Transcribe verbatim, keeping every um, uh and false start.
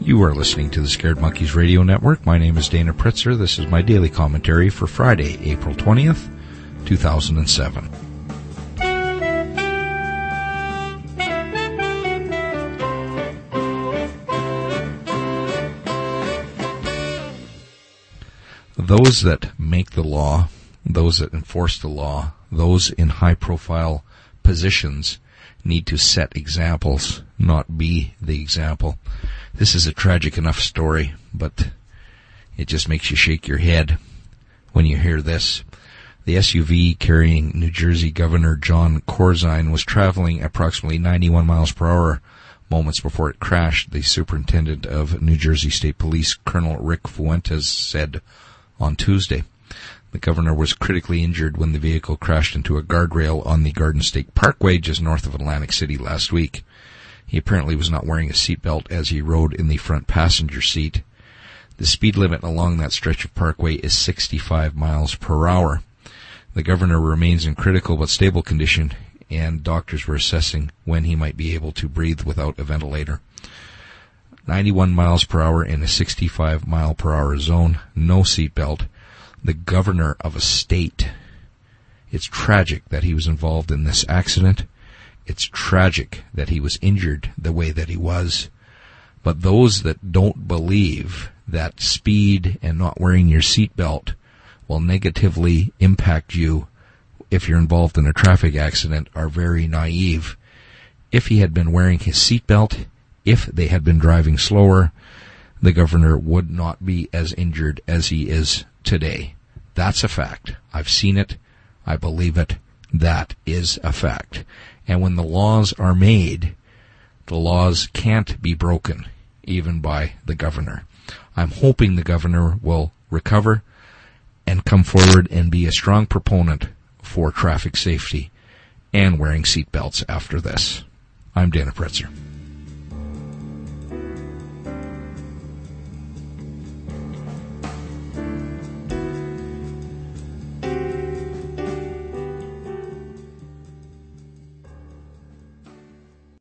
You are listening to the Scared Monkeys Radio Network. My name is Dana Pritzer. This is my daily commentary for Friday, April twentieth, two thousand seven. Those that make the law, those that enforce the law, those in high-profile positions need to set examples, not be the example. This is a tragic enough story, but it just makes you shake your head when you hear this. The S U V carrying New Jersey Governor Jon Corzine was traveling approximately ninety-one miles per hour moments before it crashed, the superintendent of New Jersey State Police, Colonel Rick Fuentes, said on Tuesday. The governor was critically injured when the vehicle crashed into a guardrail on the Garden State Parkway just north of Atlantic City last week. He apparently was not wearing a seatbelt as he rode in the front passenger seat. The speed limit along that stretch of parkway is sixty-five miles per hour. The governor remains in critical but stable condition, and doctors were assessing when he might be able to breathe without a ventilator. ninety-one miles per hour in a sixty-five mile per hour zone, no seatbelt. The governor of a state. It's tragic that he was involved in this accident. It's tragic that he was injured the way that he was. But those that don't believe that speed and not wearing your seatbelt will negatively impact you if you're involved in a traffic accident are very naive. If he had been wearing his seatbelt, if they had been driving slower, the governor would not be as injured as he is today. That's a fact. I've seen it. I believe it. That is a fact. And when the laws are made, the laws can't be broken, even by the governor. I'm hoping the governor will recover and come forward and be a strong proponent for traffic safety and wearing seatbelts after this. I'm Dana Pritzer.